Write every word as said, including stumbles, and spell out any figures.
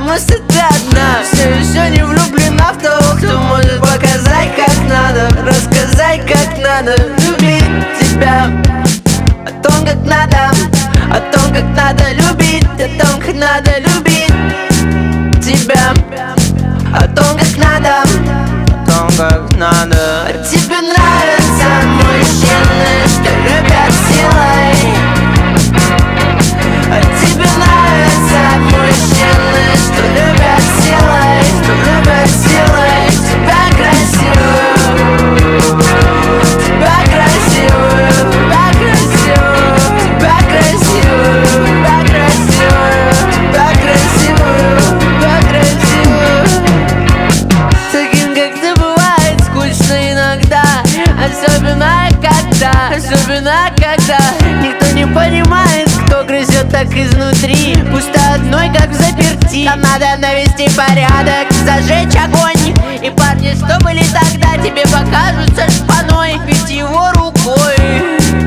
что ты одна, все еще не влюблена в того, кто может показать, как надо, рассказать, как надо любить тебя, о том, как надо, о том, как надо любить, о том, как надо любить тебя, о том, как надо, о том, как надо. А тебе нравятся мужчины, что любят силой? А тебе нравятся мужчины, что любят силой, что любят силой? Тебя красивую, тебя красивую, тебя красивую, тебя красивую, тебя красивую, тебя красивую, тебя красивую. Таким, как ты, бывает скучно иногда, особенно когда, особенно когда никто не понимает, кто грызет так изнутри, пусто одной, как в заперти. Нам надо навести порядок, зажечь огонь, и парни, что были тогда, тебе покажутся шпаной, ведь его рукой